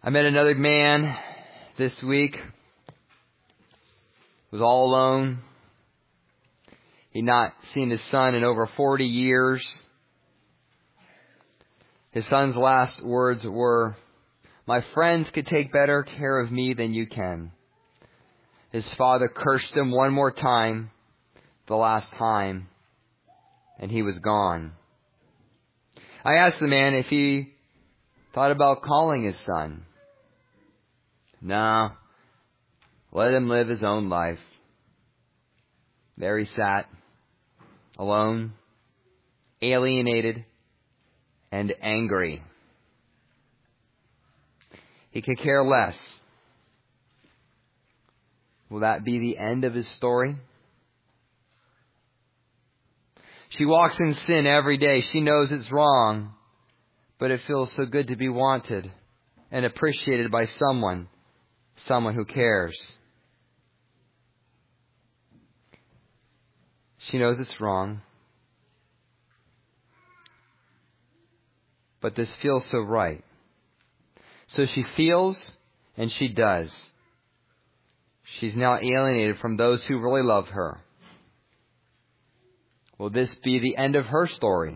I met another man this week. Was all alone. He'd not seen his son in over 40 years. His son's last words were, "My friends could take better care of me than you can." His father cursed him one more time, the last time, and he was gone. I asked the man if he thought about calling his son. No, let him live his own life. There he sat, alone, alienated, and angry. He could care less. Will that be the end of his story? She walks in sin every day. She knows it's wrong, but it feels so good to be wanted and appreciated by someone who cares. She knows it's wrong, but this feels so right. So she feels and she does. She's now alienated from those who really love her. Will this be the end of her story?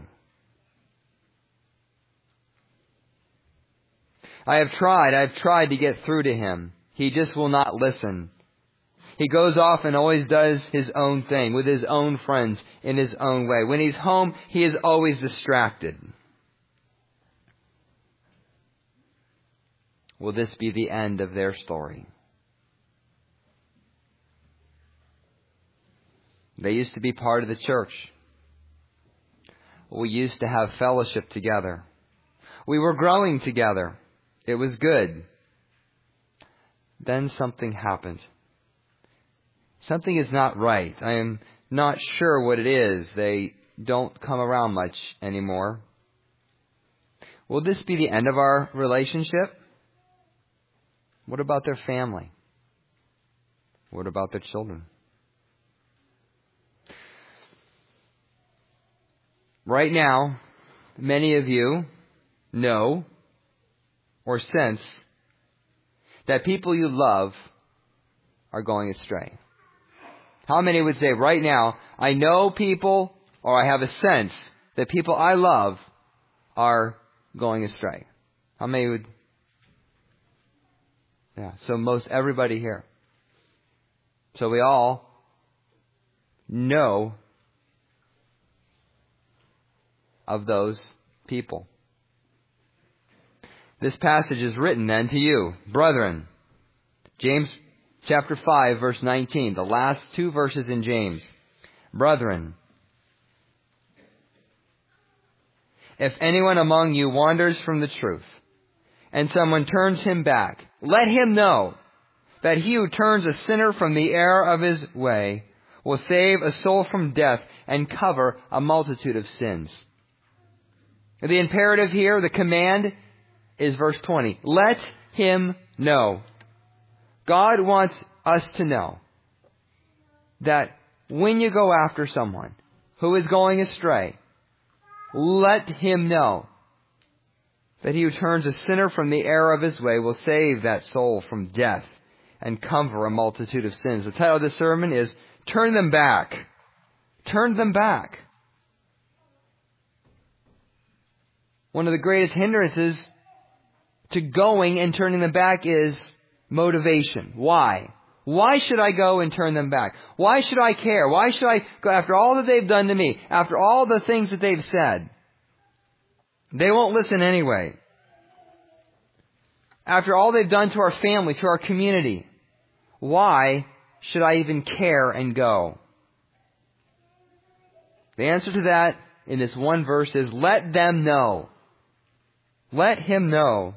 I've tried to get through to him. He just will not listen. He goes off and always does his own thing with his own friends in his own way. When he's home, he is always distracted. Will this be the end of their story? They used to be part of the church. We used to have fellowship together. We were growing together. It was good. Then something happened. Something is not right. I am not sure what it is. They don't come around much anymore. Will this be the end of our relationship? What about their family? What about their children? Right now, many of you know or sense that people you love are going astray. How many would say, right now, I know people, or I have a sense that people I love are going astray? How many would? Yeah, so most everybody here. So we all know of those people. This passage is written then to you, brethren. James chapter 5, verse 19, the last two verses in James. Brethren, if anyone among you wanders from the truth, and someone turns him back, let him know that he who turns a sinner from the error of his way will save a soul from death and cover a multitude of sins. The imperative here, the command, is verse 20. Let him know. God wants us to know that when you go after someone who is going astray, let him know that he who turns a sinner from the error of his way will save that soul from death and cover a multitude of sins. The title of this sermon is Turn Them Back. Turn them back. One of the greatest hindrances to going and turning them back is motivation. Why? Why should I go and turn them back? Why should I care? Why should I go after all that they've done to me? After all the things that they've said? They won't listen anyway. After all they've done to our family, to our community, why should I even care and go? The answer to that in this one verse is let them know. Let him know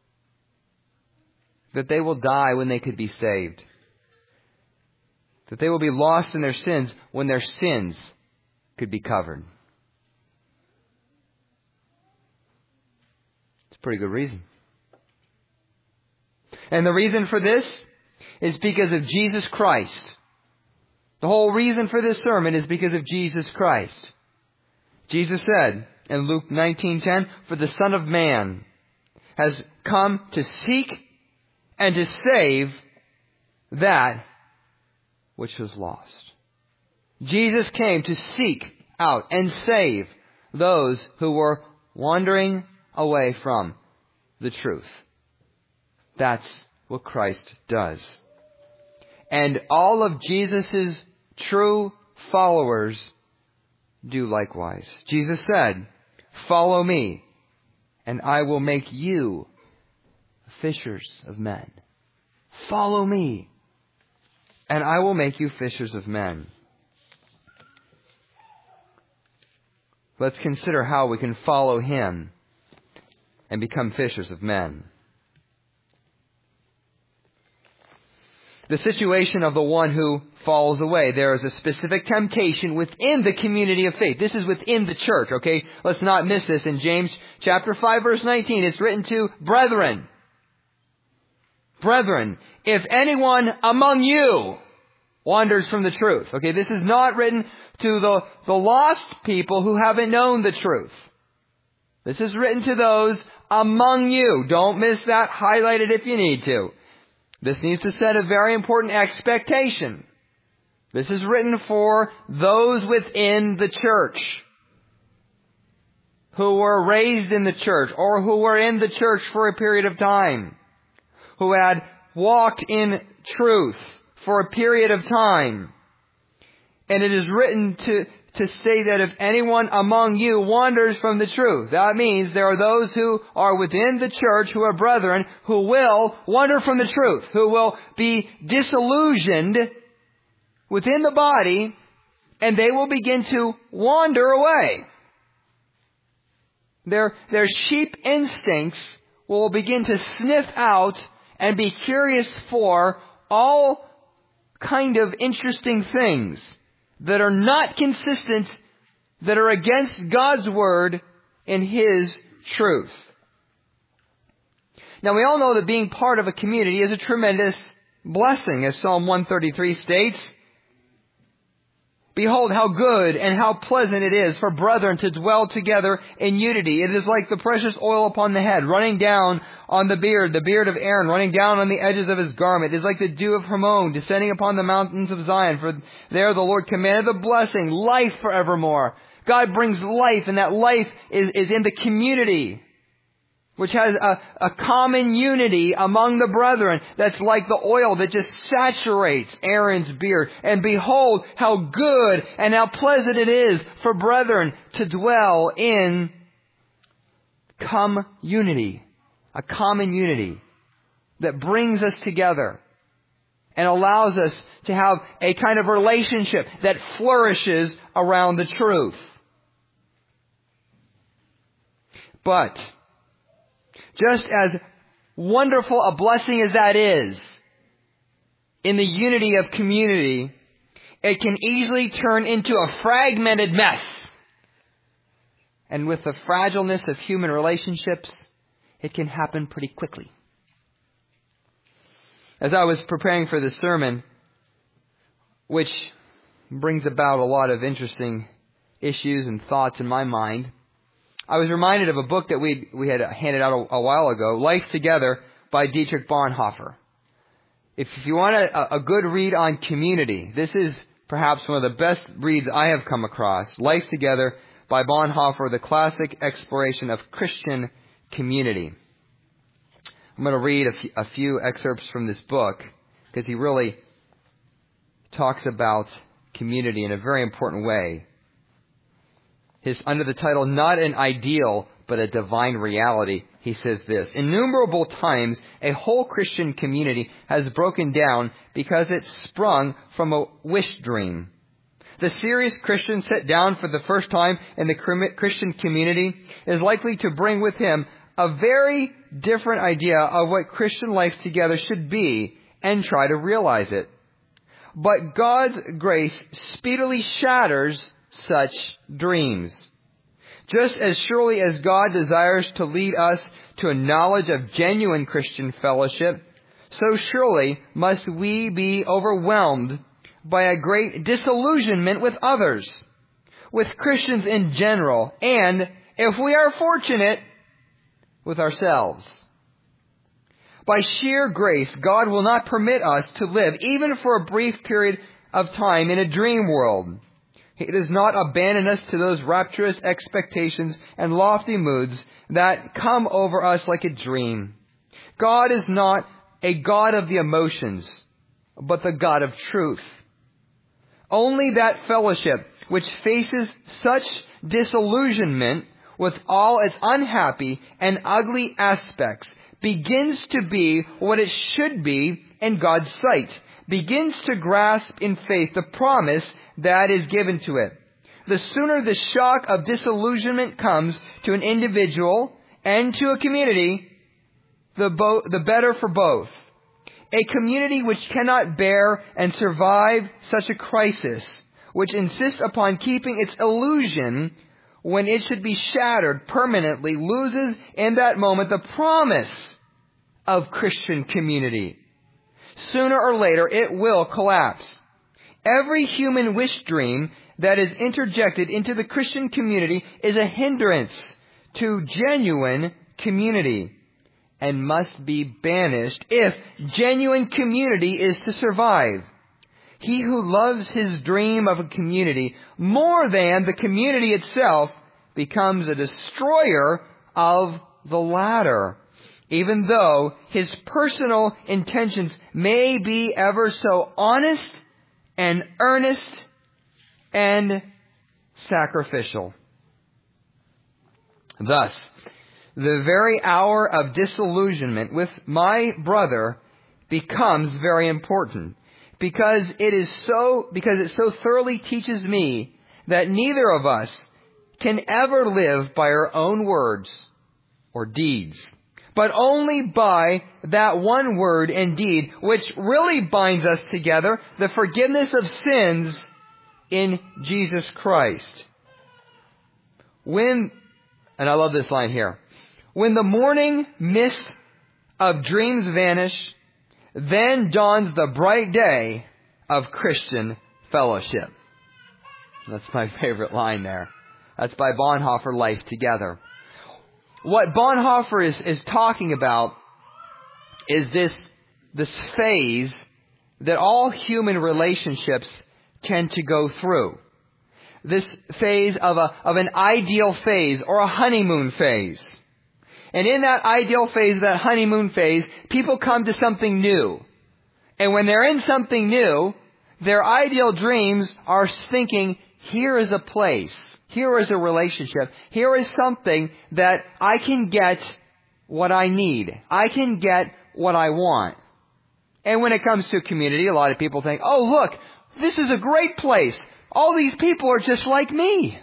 that they will die when they could be saved. That they will be lost in their sins when their sins could be covered. It's a pretty good reason. And the reason for this is because of Jesus Christ. The whole reason for this sermon is because of Jesus Christ. Jesus said in Luke 19:10, "For the Son of Man has come to seek and to save that which was lost. Jesus came to seek out and save those who were wandering away from the truth. That's what Christ does. And all of Jesus' true followers do likewise. Jesus said, "Follow me, and I will make you fishers of men." Follow me, and I will make you fishers of men. Let's consider how we can follow Him and become fishers of men. The situation of the one who falls away. There is a specific temptation within the community of faith. This is within the church, okay? Let's not miss this. In James chapter 5, verse 19, it's written to brethren. Brethren, if anyone among you wanders from the truth. Okay, this is not written to the lost people who haven't known the truth. This is written to those among you. Don't miss that. Highlight it if you need to. This needs to set a very important expectation. This is written for those within the church who were raised in the church or who were in the church for a period of time, who had walked in truth for a period of time. And it is written to say that if anyone among you wanders from the truth, that means there are those who are within the church who are brethren who will wander from the truth, who will be disillusioned within the body, and they will begin to wander away. Their sheep instincts will begin to sniff out and be curious for all kind of interesting things that are not consistent, that are against God's Word and His truth. Now we all know that being part of a community is a tremendous blessing, as Psalm 133 states. Behold how good and how pleasant it is for brethren to dwell together in unity. It is like the precious oil upon the head, running down on the beard of Aaron, running down on the edges of his garment. It is like the dew of Hermon, descending upon the mountains of Zion. For there the Lord commanded the blessing, life forevermore. God brings life, and that life is in the community, which has a common unity among the brethren that's like the oil that just saturates Aaron's beard. And behold how good and how pleasant it is for brethren to dwell in unity, a common unity that brings us together and allows us to have a kind of relationship that flourishes around the truth. But just as wonderful a blessing as that is, in the unity of community, it can easily turn into a fragmented mess. And with the fragileness of human relationships, it can happen pretty quickly. As I was preparing for this sermon, which brings about a lot of interesting issues and thoughts in my mind, I was reminded of a book that we had handed out a while ago, Life Together by Dietrich Bonhoeffer. If you want a good read on community, this is perhaps one of the best reads I have come across. Life Together by Bonhoeffer, the classic exploration of Christian community. I'm going to read a few excerpts from this book because he really talks about community in a very important way. Under the title, Not an Ideal, but a Divine Reality, he says this: innumerable times a whole Christian community has broken down because it sprung from a wish dream. The serious Christian set down for the first time in the Christian community is likely to bring with him a very different idea of what Christian life together should be and try to realize it. But God's grace speedily shatters such dreams. Just as surely as God desires to lead us to a knowledge of genuine Christian fellowship, so surely must we be overwhelmed by a great disillusionment with others, with Christians in general, and, if we are fortunate, with ourselves. By sheer grace, God will not permit us to live, even for a brief period of time, in a dream world. He does not abandon us to those rapturous expectations and lofty moods that come over us like a dream. God is not a God of the emotions, but the God of truth. Only that fellowship which faces such disillusionment with all its unhappy and ugly aspects begins to be what it should be in God's sight, begins to grasp in faith the promise that is given to it. The sooner the shock of disillusionment comes to an individual and to a community, the better for both. A community which cannot bear and survive such a crisis, which insists upon keeping its illusion when it should be shattered permanently, loses in that moment the promise of Christian community. Sooner or later, it will collapse. Every human wish dream that is interjected into the Christian community is a hindrance to genuine community and must be banished if genuine community is to survive. He who loves his dream of a community more than the community itself becomes a destroyer of the latter, even though his personal intentions may be ever so honest and earnest and sacrificial. Thus, the very hour of disillusionment with my brother becomes very important, because it so thoroughly teaches me that neither of us can ever live by our own words or deeds, but only by that one word and deed which really binds us together, the forgiveness of sins in Jesus Christ. And I love this line here, when the morning mist of dreams vanish, then dawns the bright day of Christian fellowship. That's my favorite line there. That's by Bonhoeffer, Life Together. What Bonhoeffer is talking about is this phase that all human relationships tend to go through. This phase of an ideal phase or a honeymoon phase. And in that ideal phase, that honeymoon phase, people come to something new. And when they're in something new, their ideal dreams are thinking, here is a place, here is a relationship, here is something that I can get what I need. I can get what I want. And when it comes to community, a lot of people think, oh, look, this is a great place. All these people are just like me.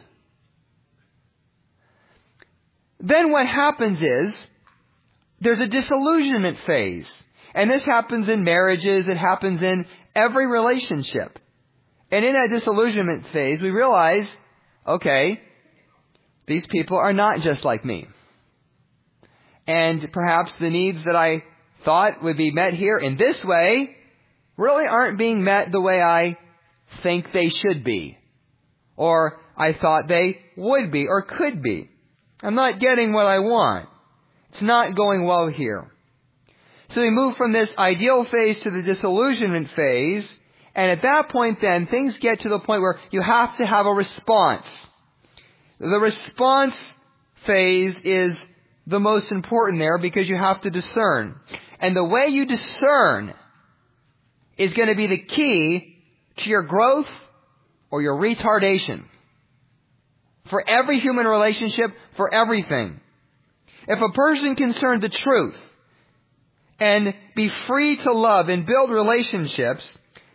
Then what happens is, there's a disillusionment phase. And this happens in marriages, it happens in every relationship. And in that disillusionment phase, we realize, okay, these people are not just like me. And perhaps the needs that I thought would be met here in this way really aren't being met the way I think they should be, or I thought they would be or could be. I'm not getting what I want. It's not going well here. So we move from this ideal phase to the disillusionment phase, and at that point then, things get to the point where you have to have a response. The response phase is the most important there because you have to discern. And the way you discern is going to be the key to your growth or your retardation. For every human relationship, for everything. If a person can discern the truth and be free to love and build relationships,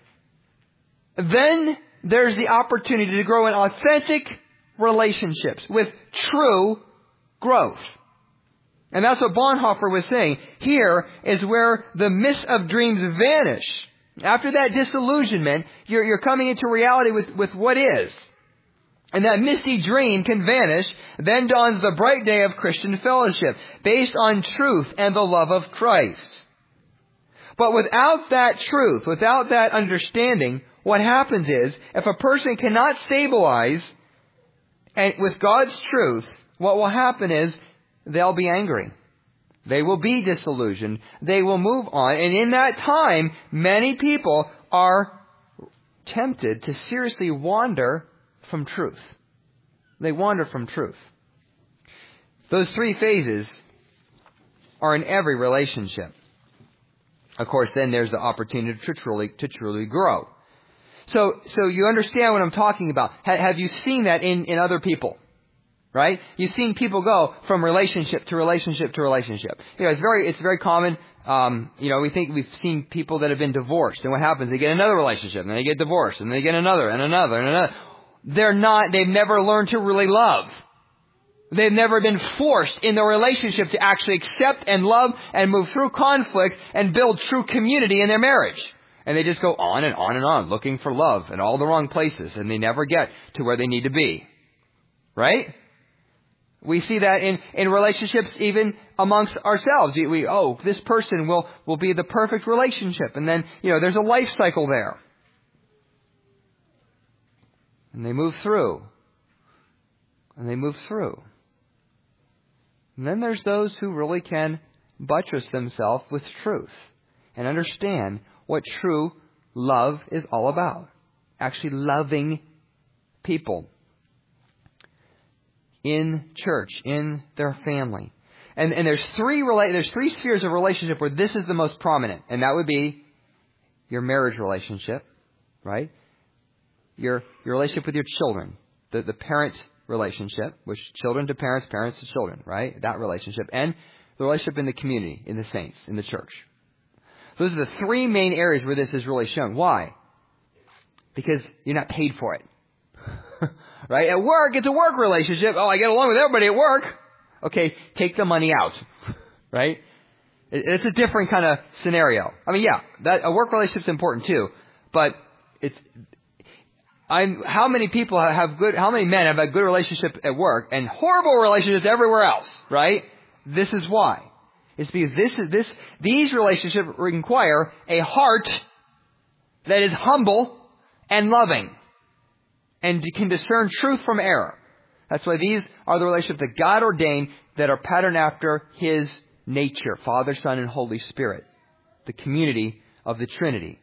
then there's the opportunity to grow in authentic relationships with true growth. And that's what Bonhoeffer was saying. Here is where the mist of dreams vanish. After that disillusionment, you're coming into reality with what is. And that misty dream can vanish. Then dawns the bright day of Christian fellowship, based on truth and the love of Christ. But without that truth, without that understanding, what happens is, if a person cannot stabilize with God's truth, what will happen is they'll be angry. They will be disillusioned. They will move on. And in that time, many people are tempted to seriously wander from truth. They wander from truth. Those three phases are in every relationship. Of course, then there's the opportunity to truly grow. So you understand what I'm talking about. Have you seen that in other people? Right? You've seen people go from relationship to relationship to relationship. It's very common. We've seen people that have been divorced, and what happens? They get another relationship, and then they get divorced, and they get another, and another, and another. They've never learned to really love. They've never been forced in the relationship to actually accept and love and move through conflict and build true community in their marriage. And they just go on and on and on, looking for love in all the wrong places, and they never get to where they need to be. Right? We see that in relationships even amongst ourselves. This person will be the perfect relationship. And then, there's a life cycle there. And they move through. And they move through. And then there's those who really can buttress themselves with truth and understand what true love is all about. Actually loving people in church, in their family. And there's three spheres of relationship where this is the most prominent. And that would be your marriage relationship, right? Your relationship with your children, the parent relationship, which children to parents, parents to children, right? That relationship. And the relationship in the community, in the saints, in the church. Those are the three main areas where this is really shown. Why? Because you're not paid for it. Right? At work, it's a work relationship. Oh, I get along with everybody at work. Okay, take the money out. Right? It's a different kind of scenario. I mean, that a work relationship's important too, but how many men have a good relationship at work and horrible relationships everywhere else, right? This is why. It's because these relationships require a heart that is humble and loving and can discern truth from error. That's why these are the relationships that God ordained that are patterned after His nature, Father, Son, and Holy Spirit, the community of the Trinity.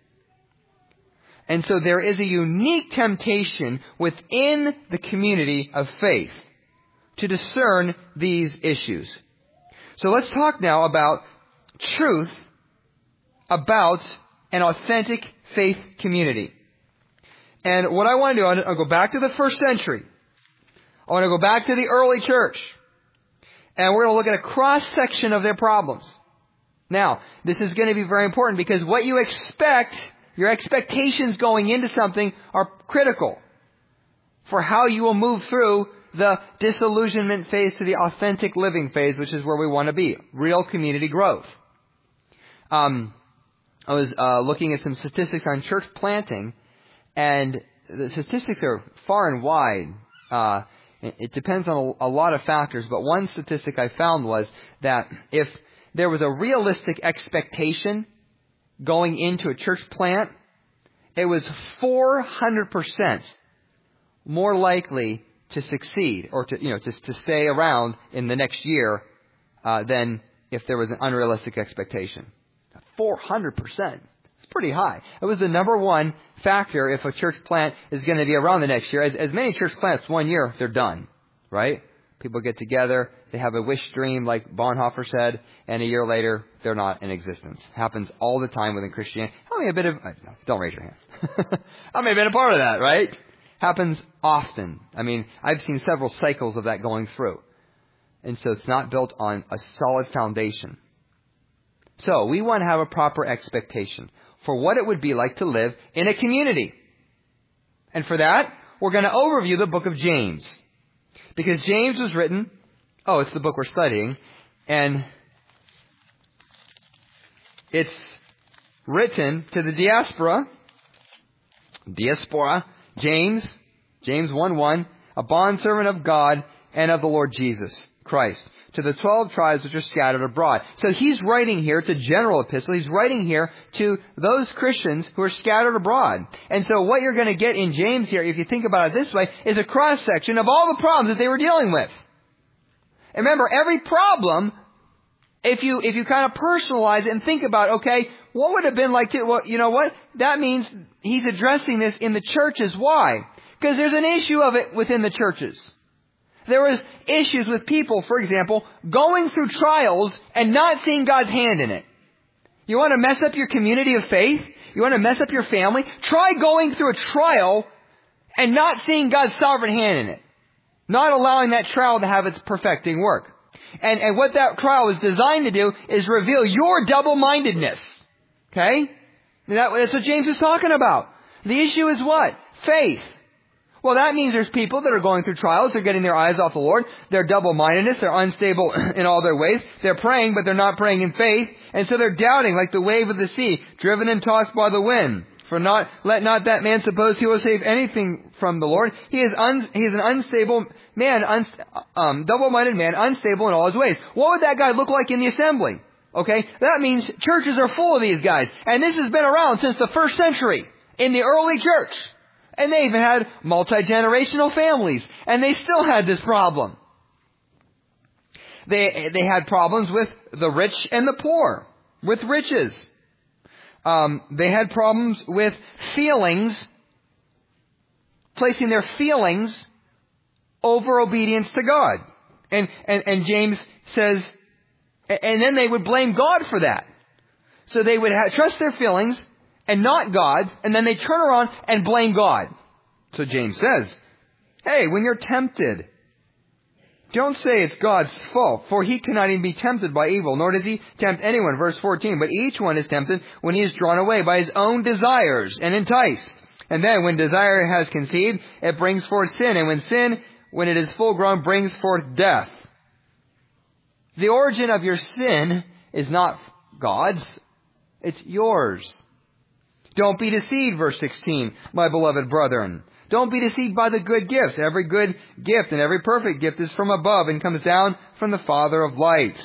And so there is a unique temptation within the community of faith to discern these issues. So let's talk now about truth about an authentic faith community. And what I want to do, I'll go back to the first century. I want to go back to the early church. And we're going to look at a cross-section of their problems. Now, this is going to be very important because what you expect, your expectations going into something are critical for how you will move through the disillusionment phase to the authentic living phase, which is where we want to be. Real community growth. I was looking at some statistics on church planting, and the statistics are far and wide. It depends on a lot of factors, but one statistic I found was that if there was a realistic expectation going into a church plant, it was 400% more likely to succeed or to stay around in the next year than if there was an unrealistic expectation. 400%. It's pretty high. It was the number one factor if a church plant is going to be around the next year. As many church plants, 1 year, they're done. Right? People get together, they have a wish dream like Bonhoeffer said, and a year later, they're not in existence. Happens all the time within Christianity. Don't raise your hand. I may have been a part of that, right? Happens often. I mean, I've seen several cycles of that going through. And so it's not built on a solid foundation. So we want to have a proper expectation for what it would be like to live in a community. And for that, we're going to overview the book of James. Because James was written, it's the book we're studying, and it's written to the diaspora, James 1:1, a bondservant of God and of the Lord Jesus Christ, to the 12 tribes which are scattered abroad. So he's writing here, it's a general epistle, he's writing here to those Christians who are scattered abroad. And so what you're going to get in James here, if you think about it this way, is a cross-section of all the problems that they were dealing with. And remember, every problem if you kind of personalize it and think about, okay, what would it have been like to, well, you know what? That means he's addressing this in the churches. Why? Because there's an issue of it within the churches. There was issues with people, for example, going through trials and not seeing God's hand in it. You want to mess up your community of faith? You want to mess up your family? Try going through a trial and not seeing God's sovereign hand in it. Not allowing that trial to have its perfecting work. And what that trial is designed to do is reveal your double-mindedness. Okay? That's what James is talking about. The issue is what? Faith. Well, that means there's people that are going through trials. They're getting their eyes off the Lord. They're double-mindedness. They're unstable in all their ways. They're praying, but they're not praying in faith. And so they're doubting like the wave of the sea, driven and tossed by the wind. Let not that man suppose he will save anything from the Lord. He is an unstable man, double-minded man, unstable in all his ways. What would that guy look like in the assembly? Okay, that means churches are full of these guys. And this has been around since the first century in the early church. And they even had multi-generational families. And they still had this problem. They had problems with the rich and the poor, with riches. They had problems with feelings, placing their feelings over obedience to God. And James says, and then they would blame God for that. So they would trust their feelings and not God's, and then they turn around and blame God. So James says, hey, when you're tempted, don't say it's God's fault, for he cannot even be tempted by evil, nor does he tempt anyone. Verse 14, but each one is tempted when he is drawn away by his own desires and enticed. And then when desire has conceived, it brings forth sin. And when sin, when it is full grown, brings forth death. The origin of your sin is not God's, it's yours. Don't be deceived, verse 16, my beloved brethren. Don't be deceived by the good gifts. Every good gift and every perfect gift is from above and comes down from the Father of lights.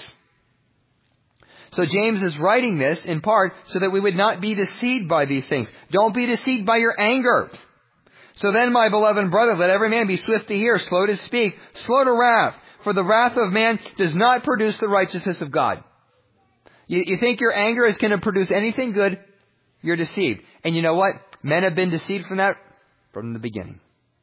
So James is writing this in part so that we would not be deceived by these things. Don't be deceived by your anger. So then, my beloved brother, let every man be swift to hear, slow to speak, slow to wrath. For the wrath of man does not produce the righteousness of God. You think your anger is going to produce anything good? You're deceived. And you know what? Men have been deceived from that from the beginning.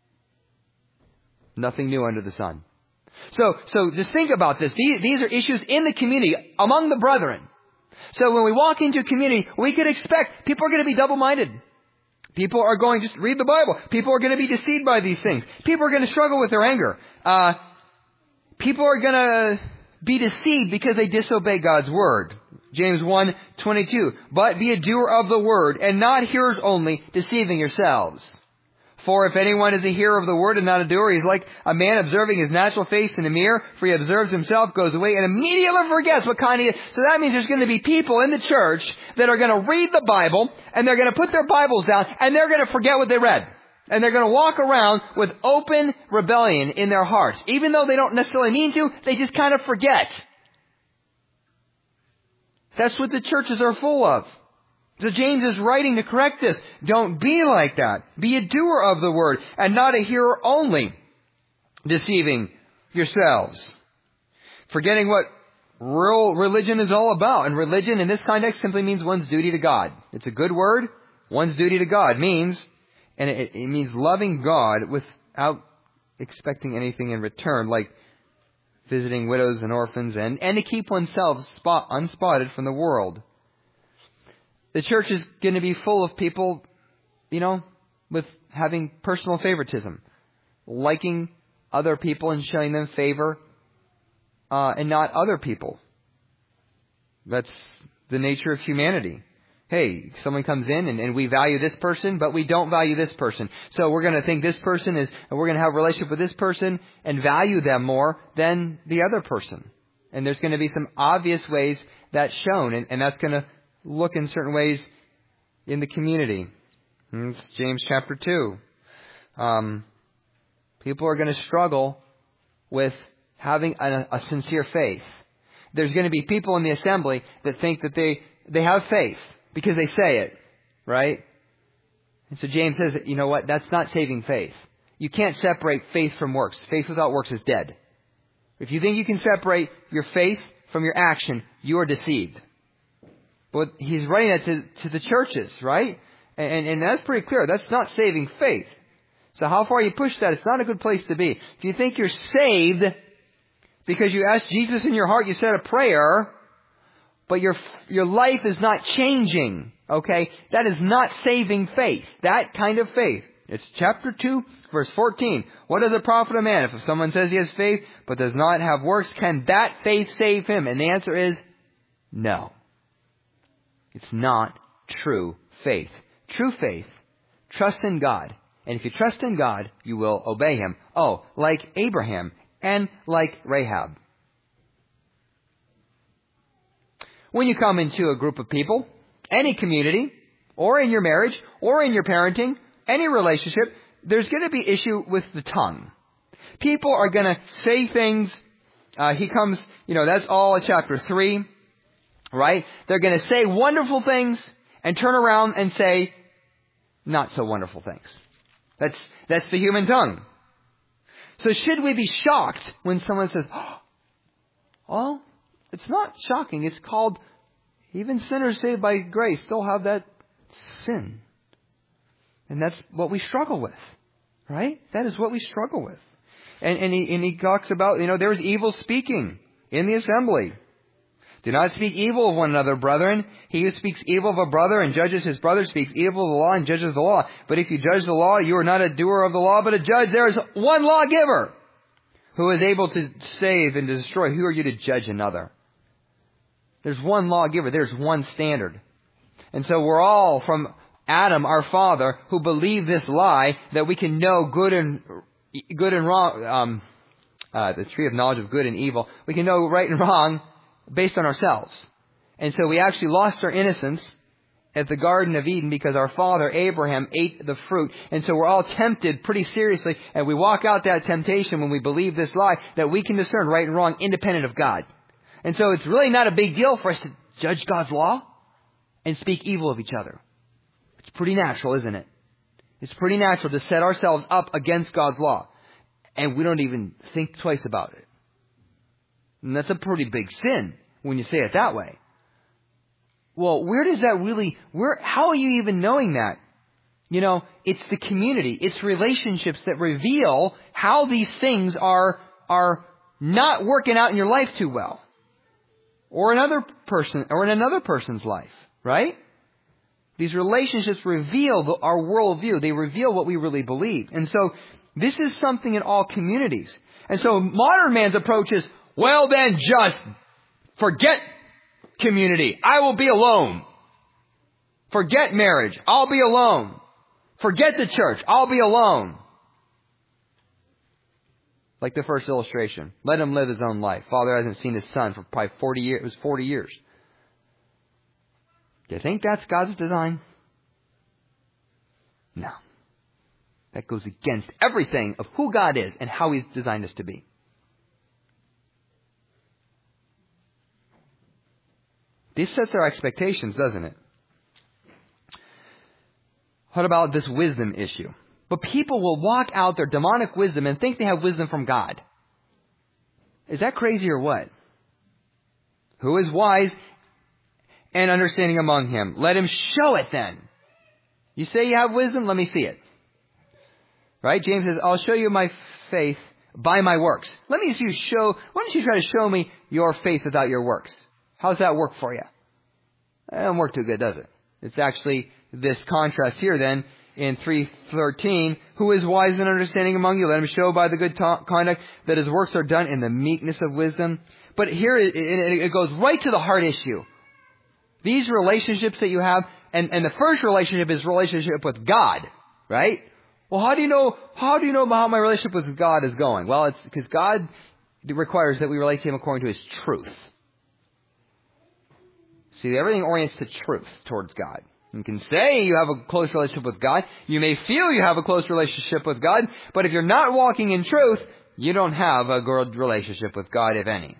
Nothing new under the sun. So just think about this. These are issues in the community, among the brethren. So when we walk into a community, we could expect people are going to be double-minded. People are going, just read the Bible. People are going to be deceived by these things. People are going to struggle with their anger. People are going to be deceived because they disobey God's word. James 1:22. But be a doer of the word, and not hearers only, deceiving yourselves. For if anyone is a hearer of the word and not a doer, he is like a man observing his natural face in a mirror, for he observes himself, goes away, and immediately forgets what kind he is. So that means there's going to be people in the church that are going to read the Bible, and they're going to put their Bibles down, and they're going to forget what they read. And they're going to walk around with open rebellion in their hearts. Even though they don't necessarily mean to, they just kind of forget. That's what the churches are full of. So James is writing to correct this. Don't be like that. Be a doer of the word and not a hearer only, deceiving yourselves. Forgetting what real religion is all about. And religion in this context simply means one's duty to God. It's a good word. One's duty to God means, and it means loving God without expecting anything in return, like visiting widows and orphans, and to keep oneself unspotted from the world. The church is going to be full of people, with having personal favoritism, liking other people and showing them favor, and not other people. That's the nature of humanity. Hey, someone comes in and we value this person, but we don't value this person. So we're going to think this person is, and we're going to have a relationship with this person and value them more than the other person. And there's going to be some obvious ways that's shown, and that's going to look in certain ways in the community. And it's James chapter 2. People are going to struggle with having a sincere faith. There's going to be people in the assembly that think that they have faith because they say it, right? And so James says, you know what? That's not saving faith. You can't separate faith from works. Faith without works is dead. If you think you can separate your faith from your action, you are deceived. But he's writing that to the churches, right? And that's pretty clear. That's not saving faith. So how far you push that, it's not a good place to be. If you think you're saved because you asked Jesus in your heart, you said a prayer, but your life is not changing, okay? That is not saving faith. That kind of faith. It's chapter 2, verse 14. What does it profit a man if someone says he has faith but does not have works? Can that faith save him? And the answer is no. It's not true faith. True faith, trust in God. And if you trust in God, you will obey Him. Oh, like Abraham and like Rahab. When you come into a group of people, any community, or in your marriage, or in your parenting, any relationship, there's going to be issue with the tongue. People are going to say things. That's all chapter 3, right? They're going to say wonderful things and turn around and say not so wonderful things. That's the human tongue. So should we be shocked when someone says, oh, it's not shocking. It's called, even sinners saved by grace still have that sin. And that's what we struggle with, right? That is what we struggle with. And he talks about, there is evil speaking in the assembly. Do not speak evil of one another, brethren. He who speaks evil of a brother and judges his brother speaks evil of the law and judges the law. But if you judge the law, you are not a doer of the law, but a judge. There is one lawgiver who is able to save and to destroy. Who are you to judge another? There's one lawgiver. There's one standard. And so we're all from Adam, our father, who believe this lie that we can know good and wrong, the tree of knowledge of good and evil. We can know right and wrong based on ourselves. And so we actually lost our innocence at the Garden of Eden because our father Abraham ate the fruit. And so we're all tempted pretty seriously, and we walk out that temptation when we believe this lie that we can discern right and wrong independent of God. And so it's really not a big deal for us to judge God's law and speak evil of each other. It's pretty natural, isn't it? It's pretty natural to set ourselves up against God's law, and we don't even think twice about it. And that's a pretty big sin when you say it that way. Well, where does that really, how are you even knowing that? It's the community, it's relationships that reveal how these things are not working out in your life too well. Or another person, or in another person's life, right? These relationships reveal our worldview. They reveal what we really believe. And so this is something in all communities. And so modern man's approach is, well then just forget community. I will be alone. Forget marriage. I'll be alone. Forget the church. I'll be alone. Like the first illustration. Let him live his own life. Father hasn't seen his son for probably 40 years. It was 40 years. Do you think that's God's design? No. That goes against everything of who God is and how He's designed us to be. This sets our expectations, doesn't it? What about this wisdom issue? But people will walk out their demonic wisdom and think they have wisdom from God. Is that crazy or what? Who is wise and understanding among him? Let him show it then. You say you have wisdom? Let me see it. Right? James says, I'll show you my faith by my works. Why don't you try to show me your faith without your works? How's that work for you? It doesn't work too good, does it? It's actually this contrast here then in 3:13. Who is wise and understanding among you? Let him show by the good conduct that his works are done in the meekness of wisdom. But here it goes right to the heart issue. These relationships that you have, and the first relationship is relationship with God, right? Well, how do you know how my relationship with God is going? Well, it's because God requires that we relate to Him according to His truth. See, everything orients to truth towards God. You can say you have a close relationship with God. You may feel you have a close relationship with God. But if you're not walking in truth, you don't have a good relationship with God, if any.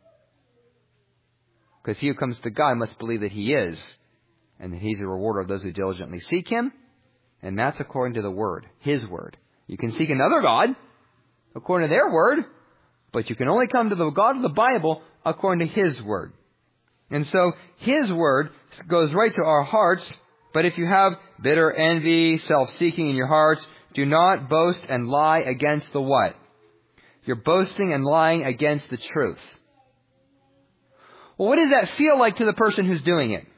Because he who comes to God must believe that He is, and that He's a rewarder of those who diligently seek Him. And that's according to the Word, His Word. You can seek another God according to their Word, but you can only come to the God of the Bible according to His Word. And so His Word goes right to our hearts. But if you have bitter envy, self-seeking in your hearts, do not boast and lie against the what? You're boasting and lying against the truth. Well, what does that feel like to the person who's doing it?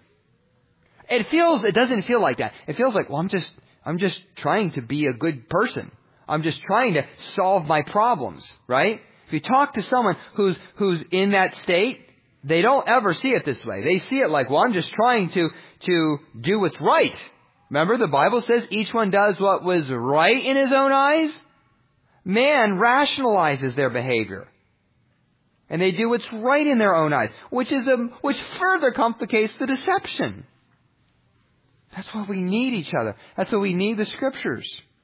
It doesn't feel like that. It feels like, well, I'm just trying to be a good person. I'm just trying to solve my problems, right? If you talk to someone who's in that state, they don't ever see it this way. They see it like, well, I'm just trying to do what's right. Remember, the Bible says each one does what was right in his own eyes. Man rationalizes their behavior. And they do what's right in their own eyes, which further complicates the deception. That's why we need each other. That's why we need the Scriptures.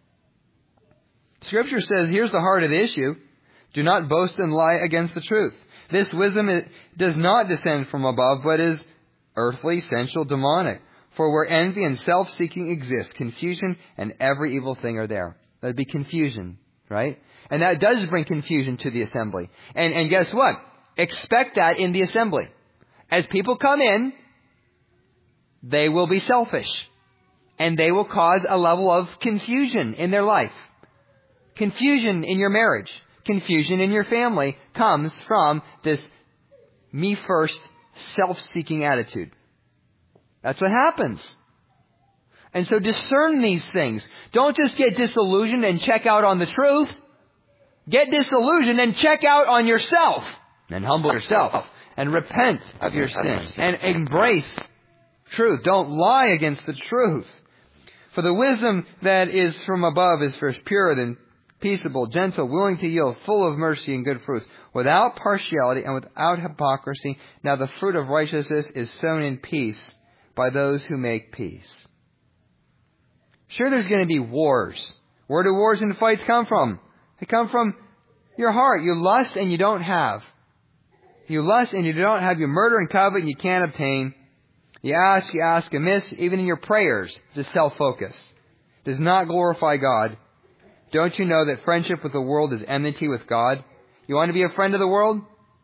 Scripture says, here's the heart of the issue. Do not boast and lie against the truth. This wisdom does not descend from above, but is earthly, sensual, demonic. For where envy and self-seeking exist, confusion and every evil thing are there. That would be confusion, right? And that does bring confusion to the assembly. And guess what? Expect that in the assembly. As people come in, they will be selfish. And they will cause a level of confusion in their life. Confusion in your marriage. Confusion in your family comes from this me first, self-seeking attitude. That's what happens. And so discern these things. Don't just get disillusioned and check out on the truth. Get disillusioned and check out on yourself. And humble yourself. And repent of your sins. And embrace truth. Don't lie against the truth. For the wisdom that is from above is first pure, then peaceable, gentle, willing to yield, full of mercy and good fruits, without partiality and without hypocrisy. Now the fruit of righteousness is sown in peace by those who make peace. Sure, there's going to be wars. Where do wars and fights come from? They come from your heart. You lust and you don't have. You lust and you don't have. You murder and covet and you can't obtain. You ask amiss. Even in your prayers, it's self-focus. Does not glorify God. Don't you know that friendship with the world is enmity with God? You want to be a friend of the world?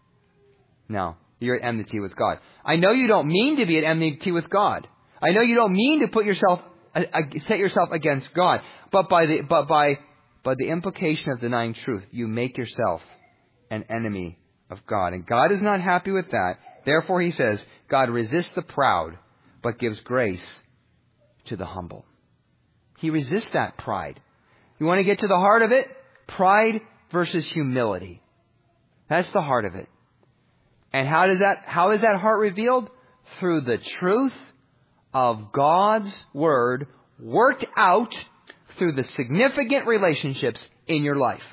No, you're at enmity with God. I know you don't mean to be at enmity with God. I know you don't mean to set yourself against God. But by the implication of denying truth, you make yourself an enemy of God. And God is not happy with that. Therefore, He says, God resists the proud, but gives grace to the humble. He resists that pride. You want to get to the heart of it? Pride versus humility. That's the heart of it. And how is that heart revealed? Through the truth of God's Word worked out through the significant relationships in your life.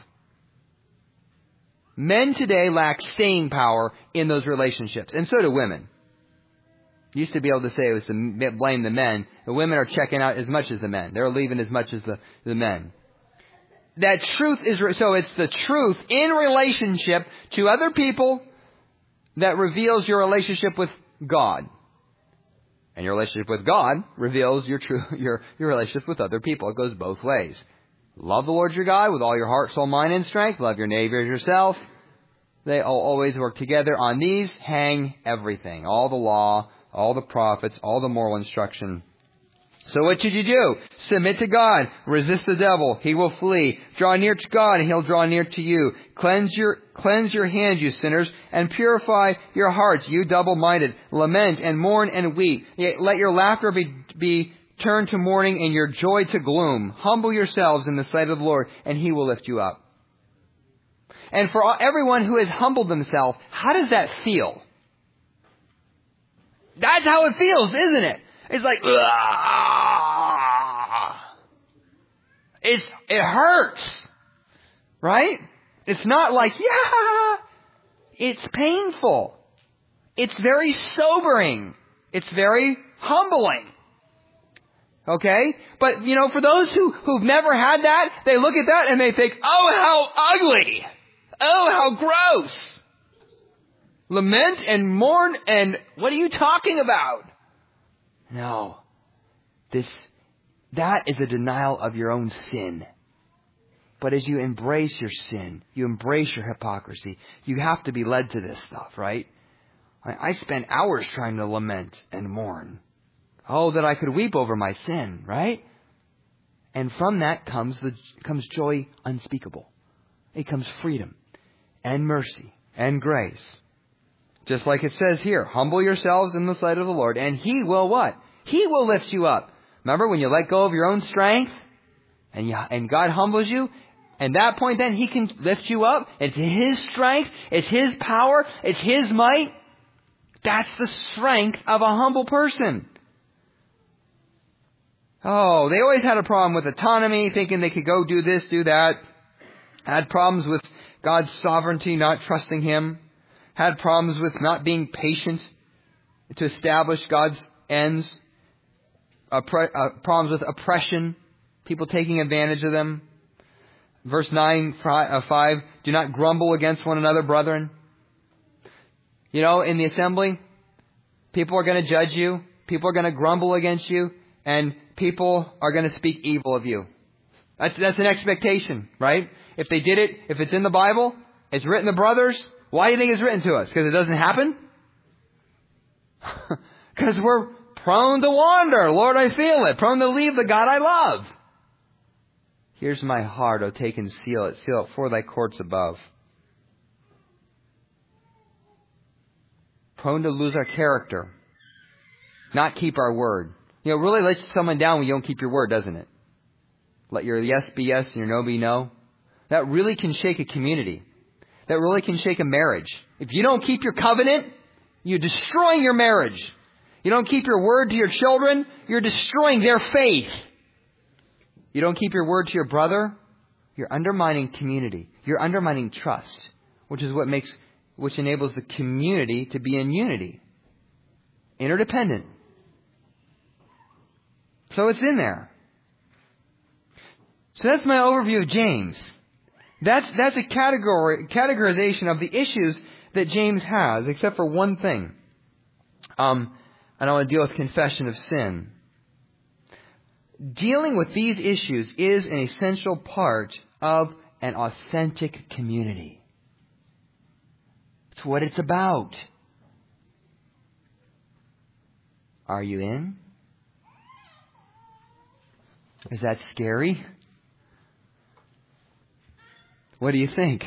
Men today lack staying power in those relationships, and so do women. Used to be able to say it was to blame the men. The women are checking out as much as the men. They're leaving as much as the men. That truth is, so it's the truth in relationship to other people that reveals your relationship with God. And your relationship with God reveals your relationship with other people. It goes both ways. Love the Lord your God with all your heart, soul, mind, and strength. Love your neighbor as yourself. They all always work together. On these hang everything. All the law, all the prophets, all the moral instruction. So what should you do? Submit to God. Resist the devil. He will flee. Draw near to God and He'll draw near to you. Cleanse your hands, you sinners, and purify your hearts, you double-minded. Lament and mourn and weep. Yet let your laughter be turned to mourning and your joy to gloom. Humble yourselves in the sight of the Lord and He will lift you up. And for everyone who has humbled themselves, how does that feel? That's how it feels, isn't it? It's like, it hurts, right? It's not like, yeah, it's painful. It's very sobering. It's very humbling. Okay? But, for those who've never had that, they look at that and they think, oh, how ugly. Oh, how gross. Lament and mourn and what are you talking about? No. That is a denial of your own sin. But as you embrace your sin, you embrace your hypocrisy, you have to be led to this stuff, right? I spend hours trying to lament and mourn. Oh, that I could weep over my sin, right? And from that comes joy unspeakable. It comes freedom and mercy and grace. Just like it says here, humble yourselves in the sight of the Lord, and He will what? He will lift you up. Remember when you let go of your own strength and God humbles you? At that point then He can lift you up. It's His strength. It's His power. It's His might. That's the strength of a humble person. Oh, they always had a problem with autonomy, thinking they could go do this, do that. Had problems with God's sovereignty, not trusting Him. Had problems with not being patient to establish God's ends. Problems with oppression, people taking advantage of them. Verse 5, do not grumble against one another, brethren. You know, in the assembly, people are going to judge you. People are going to grumble against you. And people are going to speak evil of you. That's an expectation, right? If they did it, if it's in the Bible, it's written to brothers. Why do you think it's written to us? Because it doesn't happen? Because we're prone to wander. Lord, I feel it. Prone to leave the God I love. Here's my heart, O take and seal it. Seal it for thy courts above. Prone to lose our character. Not keep our word. You know, it really lets someone down when you don't keep your word, doesn't it? Let your yes be yes and your no be no. That really can shake a community. That really can shake a marriage. If you don't keep your covenant, you're destroying your marriage. You don't keep your word to your children, you're destroying their faith. You don't keep your word to your brother, you're undermining community. You're undermining trust, which enables the community to be in unity. Interdependent. So it's in there. So that's my overview of James. That's a categorization of the issues that James has, except for one thing. And I want to deal with confession of sin. Dealing with these issues is an essential part of an authentic community. It's what it's about. Are you in? Is that scary? What do you think?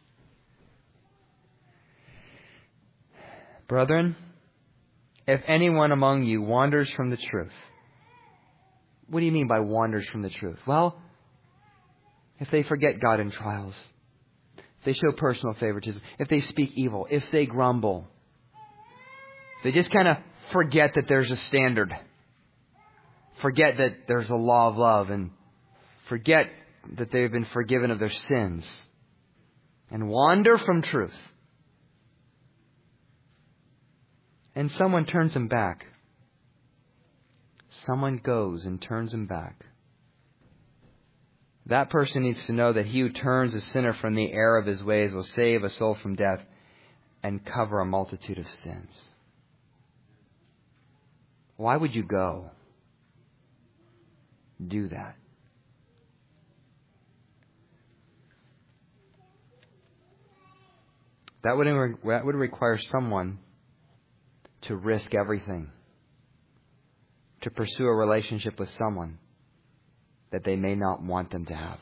Brethren, if anyone among you wanders from the truth. What do you mean by wanders from the truth? Well, if they forget God in trials, if they show personal favoritism, if they speak evil, if they grumble, they just kind of forget that there's a standard. Forget that there's a law of love, and forget that they've been forgiven of their sins, and wander from truth. And someone turns them back. Someone goes and turns them back. That person needs to know that he who turns a sinner from the error of his ways will save a soul from death and cover a multitude of sins. Why would you go? Do that. That would require someone to risk everything, to pursue a relationship with someone that they may not want them to have.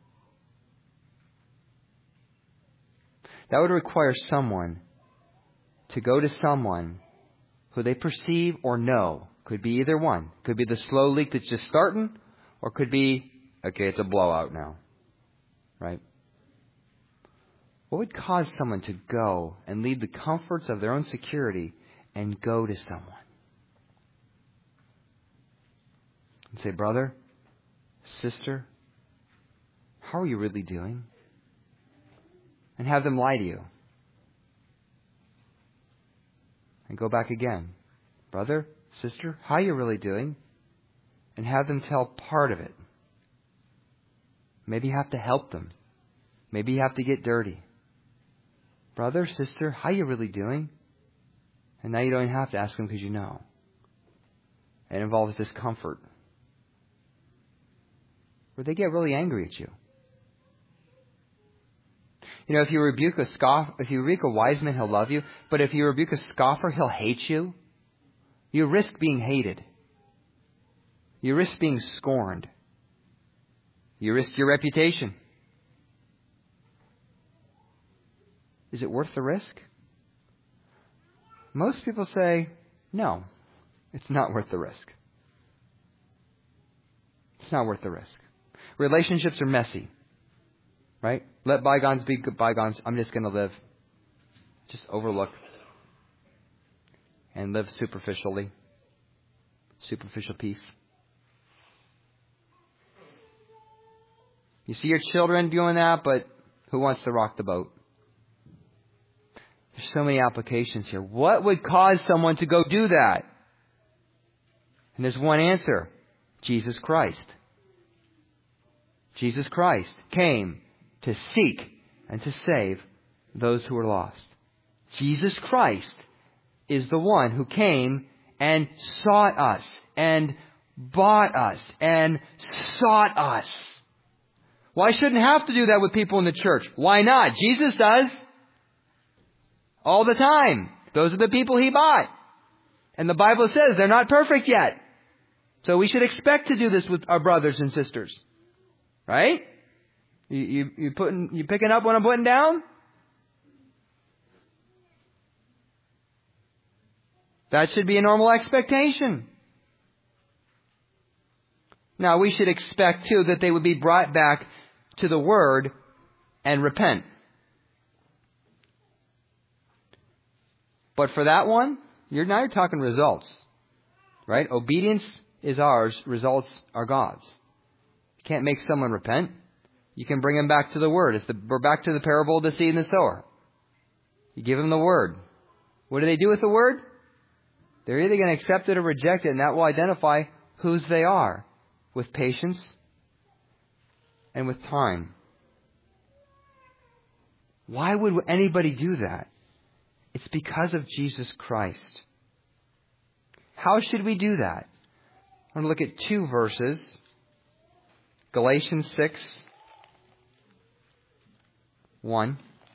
That would require someone to go to someone who they perceive or know. Could be either one. Could be the slow leak that's just starting, or could be, okay, it's a blowout now. Right? What would cause someone to go and leave the comforts of their own security and go to someone? And say, brother, sister, how are you really doing? And have them lie to you. And go back again. Brother, sister, how are you really doing? And have them tell part of it. Maybe you have to help them. Maybe you have to get dirty. Brother, sister, how are you really doing? And now you don't even have to ask them because you know. It involves discomfort. Where they get really angry at you. You know, if you rebuke a wise man, he'll love you. But if you rebuke a scoffer, he'll hate you. You risk being hated. You risk being scorned. You risk your reputation. Is it worth the risk? Most people say, no, it's not worth the risk. It's not worth the risk. Relationships are messy, right? Let bygones be bygones. I'm just going to live. Just overlook and live superficially. Superficial peace. You see your children doing that, but who wants to rock the boat? There's so many applications here. What would cause someone to go do that? And there's one answer. Jesus Christ. Jesus Christ came to seek and to save those who are lost. Jesus Christ is the one who came and sought us and bought us and sought us. Well, I shouldn't have to do that with people in the church. Why not? Jesus does. All the time. Those are the people He bought. And the Bible says they're not perfect yet. So we should expect to do this with our brothers and sisters. Right? You picking up what I'm putting down? That should be a normal expectation. Now, we should expect, too, that they would be brought back to the Word and repent. But for that one, you're talking results. Right? Obedience is ours. Results are God's. You can't make someone repent. You can bring them back to the Word. We're back to the parable of the seed and the sower. You give them the Word. What do they do with the Word? They're either going to accept it or reject it, and that will identify whose they are. With patience and with time. Why would anybody do that? It's because of Jesus Christ. How should we do that? I want to look at 2 verses. Galatians 6:1.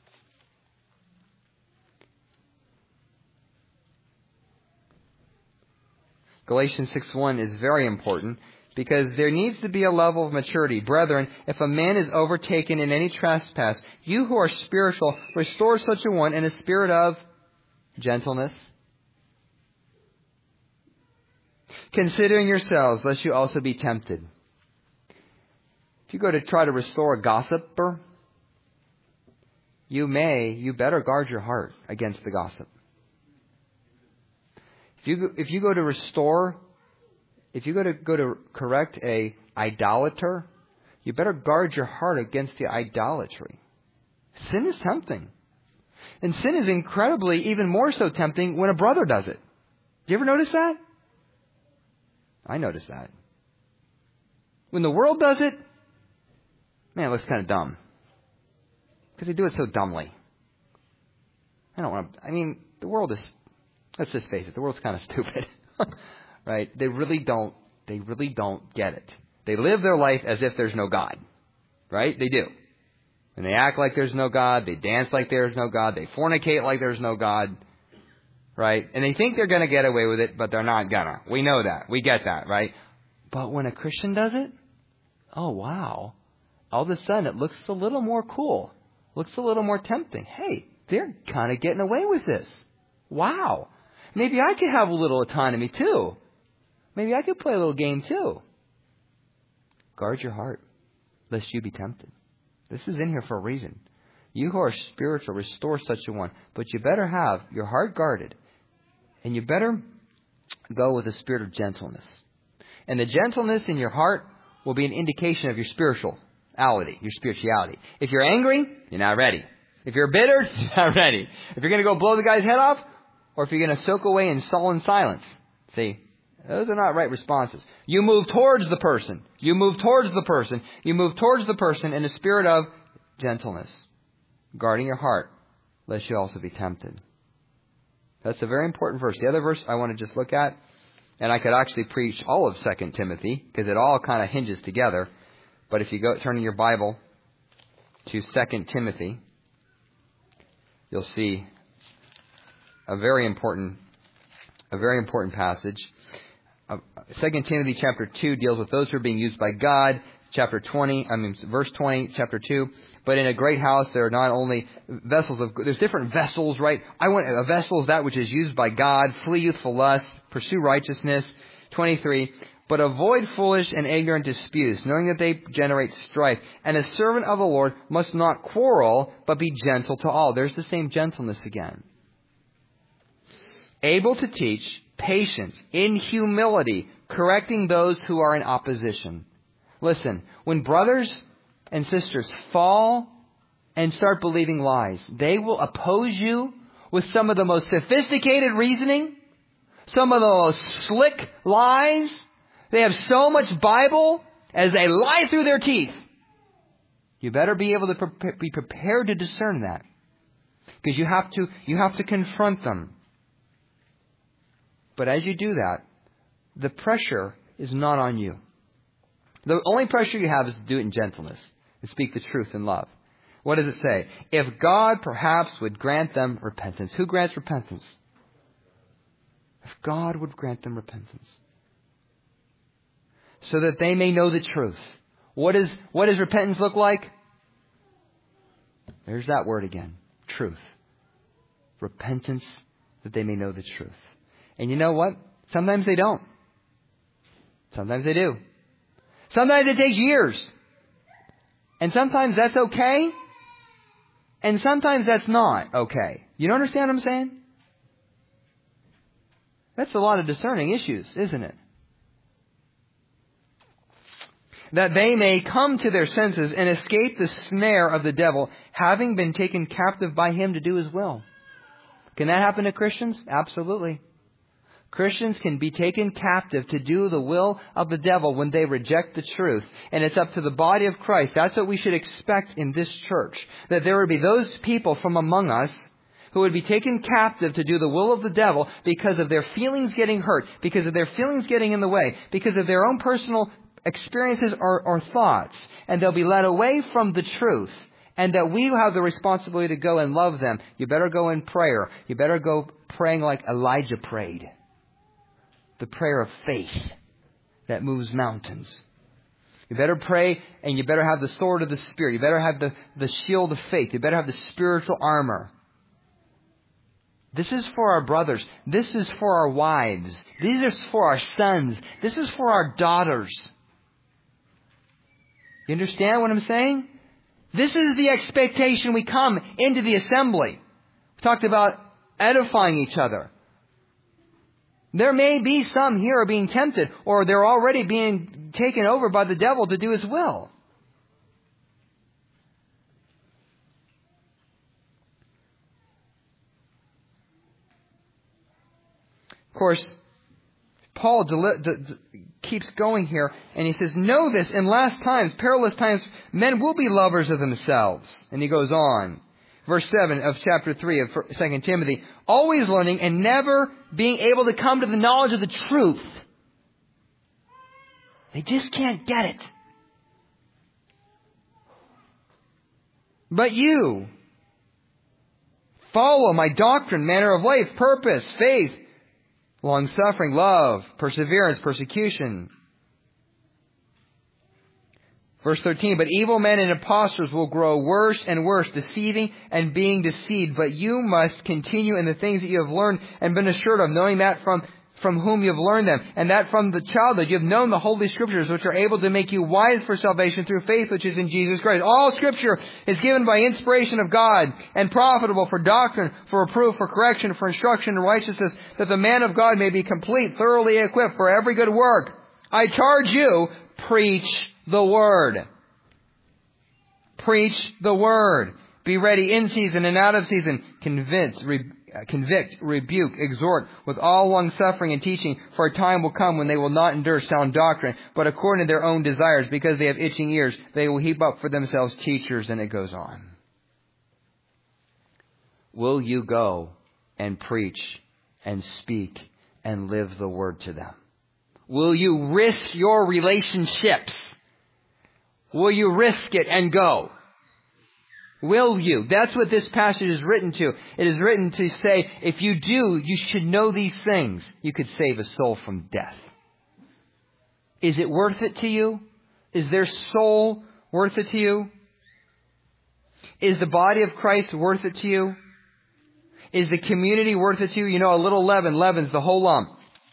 Galatians 6:1 is very important because there needs to be a level of maturity. Brethren, if a man is overtaken in any trespass, you who are spiritual, restore such a one in a spirit of gentleness, considering yourselves, lest you also be tempted. If you go to try to restore a gossiper, you better guard your heart against the gossip. If you go to correct a idolater, you better guard your heart against the idolatry. Sin is tempting. And sin is incredibly, even more so tempting when a brother does it. Do you ever notice that? I notice that. When the world does it, man, it looks kind of dumb. Because they do it so dumbly. The world is, let's just face it, the world's kind of stupid. Right? They really don't get it. They live their life as if there's no God. Right? They do. And they act like there's no God. They dance like there's no God. They fornicate like there's no God. Right? And they think they're going to get away with it, but they're not gonna. We know that. We get that, right? But when a Christian does it, oh wow. All of a sudden it looks a little more cool. Looks a little more tempting. Hey, they're kind of getting away with this. Wow. Maybe I could have a little autonomy too. Maybe I could play a little game too. Guard your heart, lest you be tempted. This is in here for a reason. You who are spiritual, restore such a one. But you better have your heart guarded. And you better go with a spirit of gentleness. And the gentleness in your heart will be an indication of your spirituality. If you're angry, you're not ready. If you're bitter, you're not ready. If you're going to go blow the guy's head off, or if you're going to soak away in sullen silence. See, those are not right responses. You move towards the person. You move towards the person in a spirit of gentleness, guarding your heart, lest you also be tempted. That's a very important verse. The other verse I want to just look at, and I could actually preach all of 2 Timothy, because it all kind of hinges together. But if you turn in your Bible to 2 Timothy, you'll see a very important passage. 2 Timothy chapter 2 deals with those who are being used by God. Verse 20, chapter 2. But in a great house there are not only there's different vessels, right? A vessel is that which is used by God. Flee youthful lust. Pursue righteousness. 23. But avoid foolish and ignorant disputes, knowing that they generate strife. And a servant of the Lord must not quarrel, but be gentle to all. There's the same gentleness again. Able to teach, patient, in humility, correcting those who are in opposition. Listen, when brothers and sisters fall and start believing lies, they will oppose you with some of the most sophisticated reasoning, some of the most slick lies. They have so much Bible as they lie through their teeth. You better be able to be prepared to discern that, because you have to confront them. But as you do that, the pressure is not on you. The only pressure you have is to do it in gentleness and speak the truth in love. What does it say? If God perhaps would grant them repentance. Who grants repentance? If God would grant them repentance. So that they may know the truth. What does repentance look like? There's that word again. Truth. Repentance, that they may know the truth. And you know what? Sometimes they don't. Sometimes they do. Sometimes it takes years. And sometimes that's okay. And sometimes that's not okay. You don't understand what I'm saying? That's a lot of discerning issues, isn't it? That they may come to their senses and escape the snare of the devil, having been taken captive by him to do his will. Can that happen to Christians? Absolutely. Christians can be taken captive to do the will of the devil when they reject the truth. And it's up to the body of Christ. That's what we should expect in this church. That there would be those people from among us who would be taken captive to do the will of the devil because of their feelings getting hurt, because of their feelings getting in the way, because of their own personal experiences or thoughts. And they'll be led away from the truth. And that we have the responsibility to go and love them. You better go in prayer. You better go praying like Elijah prayed. The prayer of faith that moves mountains. You better pray, and you better have the sword of the Spirit. You better have the shield of faith. You better have the spiritual armor. This is for our brothers. This is for our wives. These are for our sons. This is for our daughters. You understand what I'm saying? This is the expectation we come into the assembly. We talked about edifying each other. There may be some here are being tempted, or they're already being taken over by the devil to do his will. Of course, Paul keeps going here, and he says, know this, in last times, perilous times, men will be lovers of themselves. And he goes on. Verse 7 of chapter 3 of 2 Timothy, always learning and never being able to come to the knowledge of the truth. They just can't get it. But you follow my doctrine, manner of life, purpose, faith, long-suffering, love, perseverance, persecution. Verse 13, but evil men and impostors will grow worse and worse, deceiving and being deceived. But you must continue in the things that you have learned and been assured of, knowing that from whom you have learned them, and that from the childhood you have known the Holy Scriptures, which are able to make you wise for salvation through faith which is in Jesus Christ. All Scripture is given by inspiration of God and profitable for doctrine, for reproof, for correction, for instruction in righteousness, that the man of God may be complete, thoroughly equipped for every good work. I charge you, preach the Word. Preach the Word. Be ready in season and out of season. Convict, rebuke, exhort with all long suffering and teaching. For a time will come when they will not endure sound doctrine, but according to their own desires, because they have itching ears, they will heap up for themselves teachers. And it goes on. Will you go and preach and speak and live the Word to them? Will you risk your relationships? Will you risk it and go? Will you? That's what this passage is written to. It is written to say, if you do, you should know these things. You could save a soul from death. Is it worth it to you? Is their soul worth it to you? Is the body of Christ worth it to you? Is the community worth it to you? You know, a little leaven leavens the whole lump.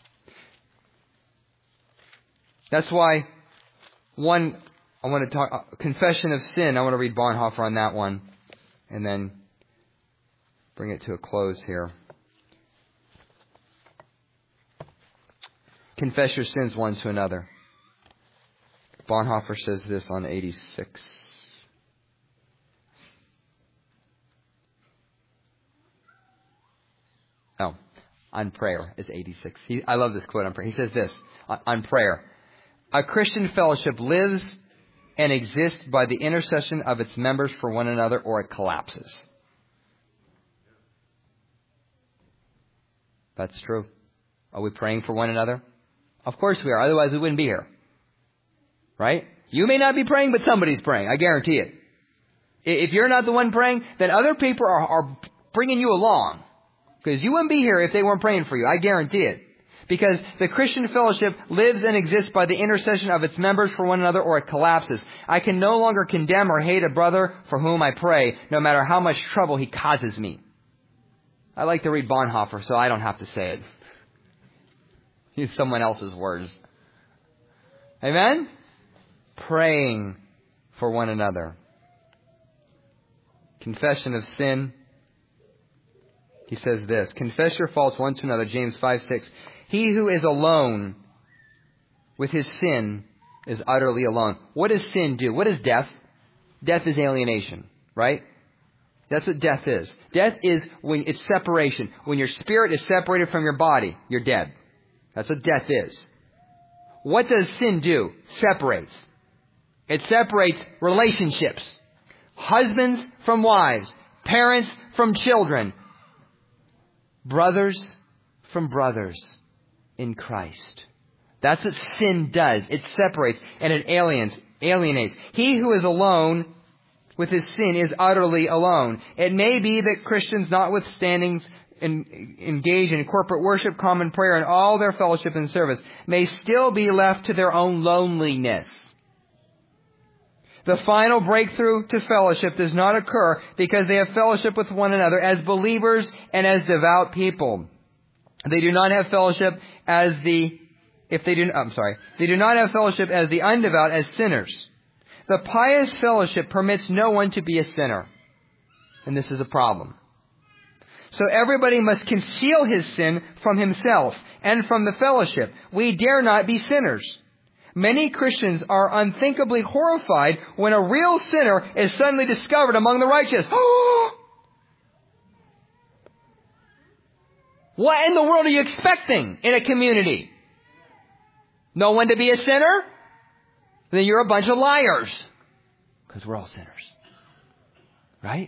That's why I want to talk, confession of sin. I want to read Bonhoeffer on that one and then bring it to a close here. Confess your sins one to another. Bonhoeffer says this on 86. Oh, on prayer is 86. I love this quote on prayer. He says this on prayer. A Christian fellowship lives and exists by the intercession of its members for one another, or it collapses. That's true. Are we praying for one another? Of course we are. Otherwise we wouldn't be here. Right? You may not be praying, but somebody's praying. I guarantee it. If you're not the one praying, then other people are bringing you along. Because you wouldn't be here if they weren't praying for you. I guarantee it. Because the Christian fellowship lives and exists by the intercession of its members for one another, or it collapses. I can no longer condemn or hate a brother for whom I pray, no matter how much trouble he causes me. I like to read Bonhoeffer, so I don't have to say it. Use someone else's words. Amen? Praying for one another. Confession of sin. He says this, confess your faults one to another, James 5:6. He who is alone with his sin is utterly alone. What does sin do? What is death? Death is alienation, right? That's what death is. Death is when it's separation. When your spirit is separated from your body, you're dead. That's what death is. What does sin do? Separates. It separates relationships. Husbands from wives. Parents from children. Brothers from brothers in Christ. That's what sin does. It separates and it alienates. He who is alone with his sin is utterly alone. It may be that Christians, notwithstanding engage in corporate worship, common prayer, and all their fellowship and service, may still be left to their own loneliness. The final breakthrough to fellowship does not occur because they have fellowship with one another as believers and as devout people. They do not have fellowship as the undevout as sinners. The pious fellowship permits no one to be a sinner. And this is a problem. So everybody must conceal his sin from himself and from the fellowship. We dare not be sinners. Many Christians are unthinkably horrified when a real sinner is suddenly discovered among the righteous. What in the world are you expecting in a community? No one to be a sinner? Then you're a bunch of liars. Because we're all sinners. Right?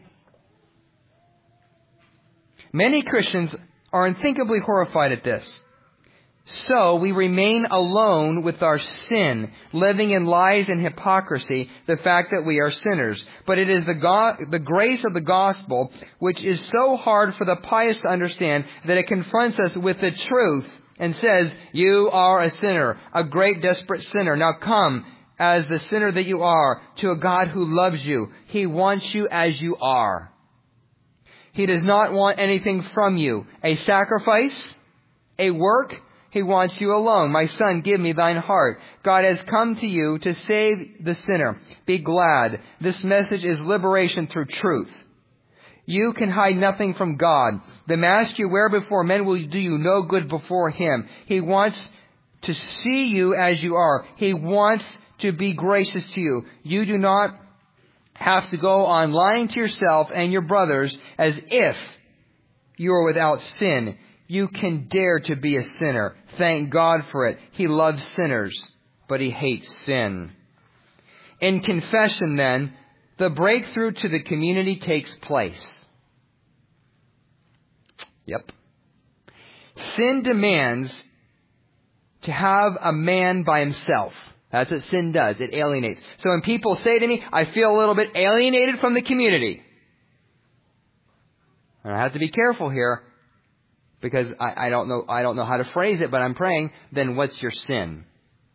Many Christians are unthinkably horrified at this. So we remain alone with our sin, living in lies and hypocrisy, the fact that we are sinners. But it is the grace of the gospel, which is so hard for the pious to understand, that it confronts us with the truth and says, you are a sinner, a great desperate sinner. Now come, as the sinner that you are, to a God who loves you. He wants you as you are. He does not want anything from you. A sacrifice, a work. He wants you alone. My son, give me thine heart. God has come to you to save the sinner. Be glad. This message is liberation through truth. You can hide nothing from God. The mask you wear before men will do you no good before Him. He wants to see you as you are. He wants to be gracious to you. You do not have to go on lying to yourself and your brothers as if you are without sin. You can dare to be a sinner. Thank God for it. He loves sinners, but He hates sin. In confession, then, the breakthrough to the community takes place. Yep. Sin demands to have a man by himself. That's what sin does. It alienates. So when people say to me, I feel a little bit alienated from the community. And I have to be careful here because I don't know how to phrase it, but I'm praying, then what's your sin?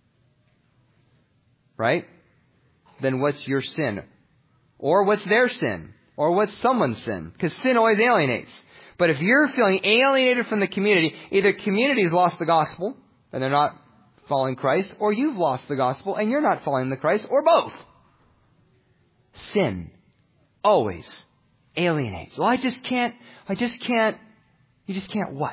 Right? Then what's your sin? Or what's their sin? Or what's someone's sin? Because sin always alienates. But if you're feeling alienated from the community, either community's lost the gospel and they're not following Christ, or you've lost the gospel and you're not following the Christ, or both. Sin always alienates. Well, you just can't what?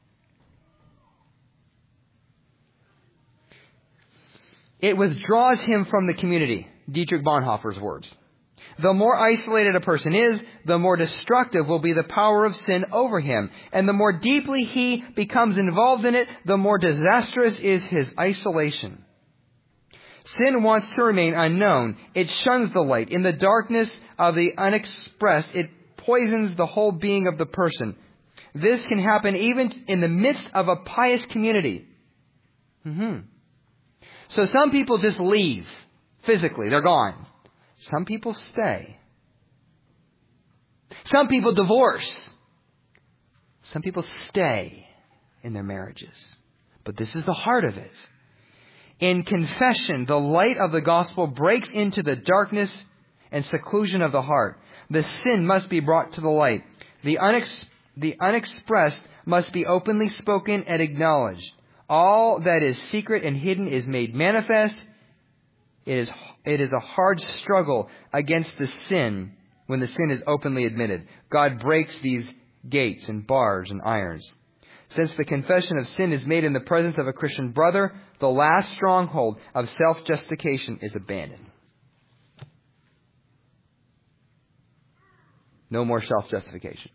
It withdraws him from the community. Dietrich Bonhoeffer's words. The more isolated a person is, the more destructive will be the power of sin over him. And the more deeply he becomes involved in it, the more disastrous is his isolation. Sin wants to remain unknown. It shuns the light. In the darkness of the unexpressed, it poisons the whole being of the person. This can happen even in the midst of a pious community. So some people just leave physically. They're gone. Some people stay. Some people divorce. Some people stay in their marriages. But this is the heart of it. In confession, the light of the gospel breaks into the darkness and seclusion of the heart. The sin must be brought to the light. The unexpressed must be openly spoken and acknowledged. All that is secret and hidden is made manifest. It is a hard struggle against the sin when the sin is openly admitted. God breaks these gates and bars and irons. Since the confession of sin is made in the presence of a Christian brother, the last stronghold of self-justification is abandoned. No more self-justification.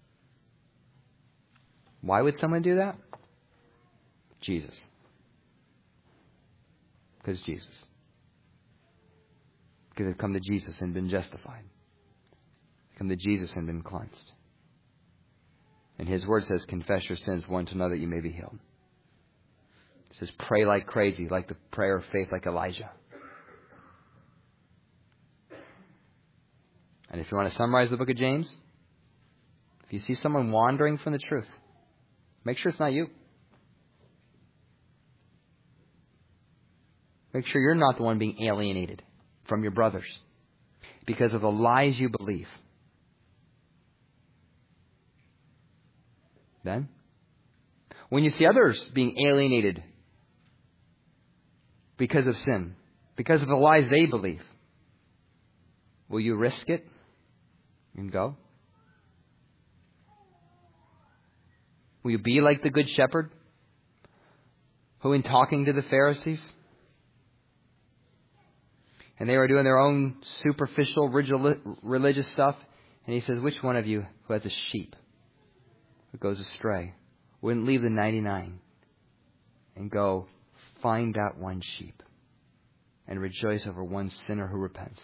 Why would someone do that? Jesus. Because Jesus. Because they've come to Jesus and been justified. They've come to Jesus and been cleansed. And His Word says, confess your sins one to another that you may be healed. It says, pray like crazy, like the prayer of faith like Elijah. And if you want to summarize the book of James, if you see someone wandering from the truth, make sure it's not you. Make sure you're not the one being alienated from your brothers because of the lies you believe. Then, when you see others being alienated because of sin, because of the lies they believe, will you risk it and go? Will you be like the Good Shepherd who, in talking to the Pharisees, and they were doing their own superficial religious stuff, and he says, which one of you who has a sheep who goes astray wouldn't leave the 99 and go find that one sheep and rejoice over one sinner who repents?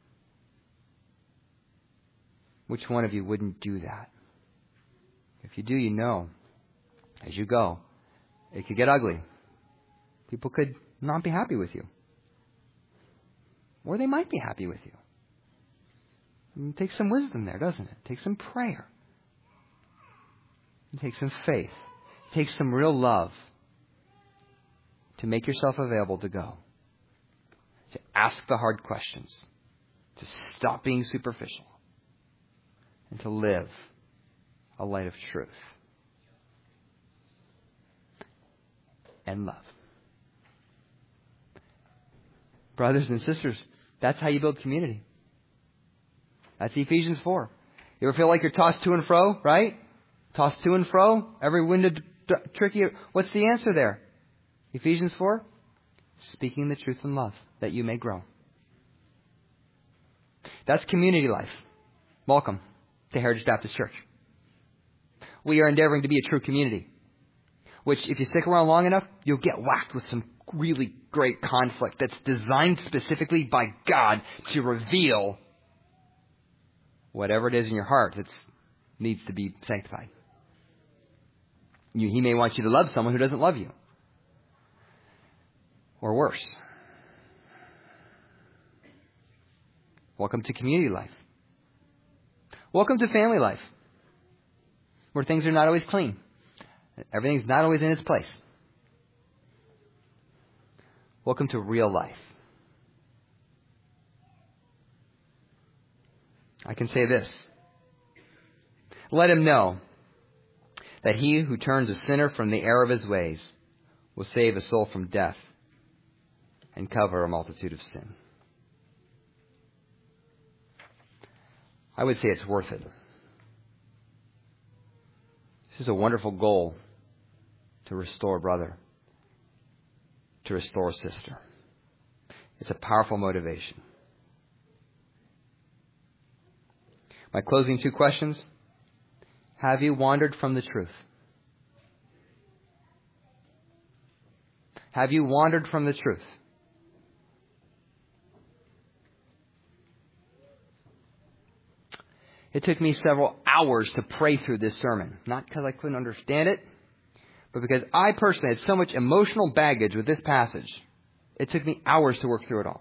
Which one of you wouldn't do that? If you do, you know, as you go, it could get ugly. People could not be happy with you. Or they might be happy with you. It takes some wisdom there, doesn't it? It takes some prayer. It takes some faith. It takes some real love to make yourself available to go. To ask the hard questions. To stop being superficial. And to live a light of truth. And love. Brothers and sisters, that's how you build community. That's Ephesians 4. You ever feel like you're tossed to and fro, right? Tossed to and fro? Every wind tricky. What's the answer there? Ephesians 4? Speaking the truth in love, that you may grow. That's community life. Welcome to Heritage Baptist Church. We are endeavoring to be a true community. Which, if you stick around long enough, you'll get whacked with some really great conflict that's designed specifically by God to reveal whatever it is in your heart that needs to be sanctified. He may want you to love someone who doesn't love you. Or worse. Welcome to community life. Welcome to family life. where things are not always clean. Everything's not always in its place. Welcome to real life. I can say this. Let him know that he who turns a sinner from the error of his ways will save a soul from death and cover a multitude of sin. I would say it's worth it. This is a wonderful goal to restore a brother, to restore a sister. It's a powerful motivation. My closing 2 questions. Have you wandered from the truth? Have you wandered from the truth? It took me several hours to pray through this sermon. Not because I couldn't understand it, but because I personally had so much emotional baggage with this passage. It took me hours to work through it all.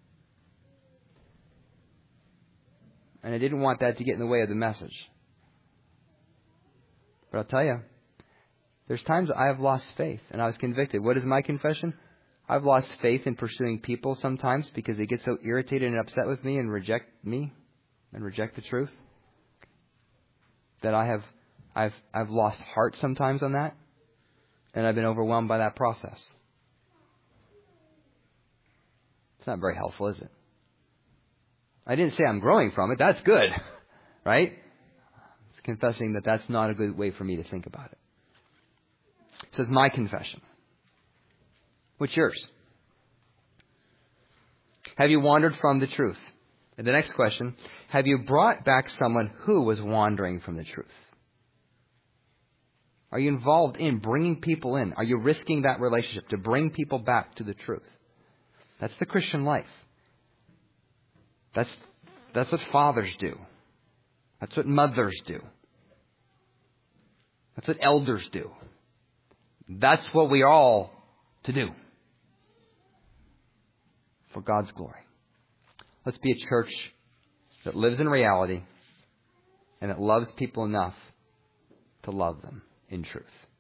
And I didn't want that to get in the way of the message. But I'll tell you, there's times I have lost faith and I was convicted. What is my confession? I've lost faith in pursuing people sometimes because they get so irritated and upset with me and reject the truth. That I've lost heart sometimes on that. And I've been overwhelmed by that process. It's not very helpful, is it? I didn't say I'm growing from it. That's good. Right? It's confessing that that's not a good way for me to think about it. So it's my confession. What's yours? Have you wandered from the truth? And the next question, have you brought back someone who was wandering from the truth? Are you involved in bringing people in? Are you risking that relationship to bring people back to the truth? That's the Christian life. That's what fathers do. That's what mothers do. That's what elders do. That's what we are all to do. For God's glory. Let's be a church that lives in reality and that loves people enough to love them in truth.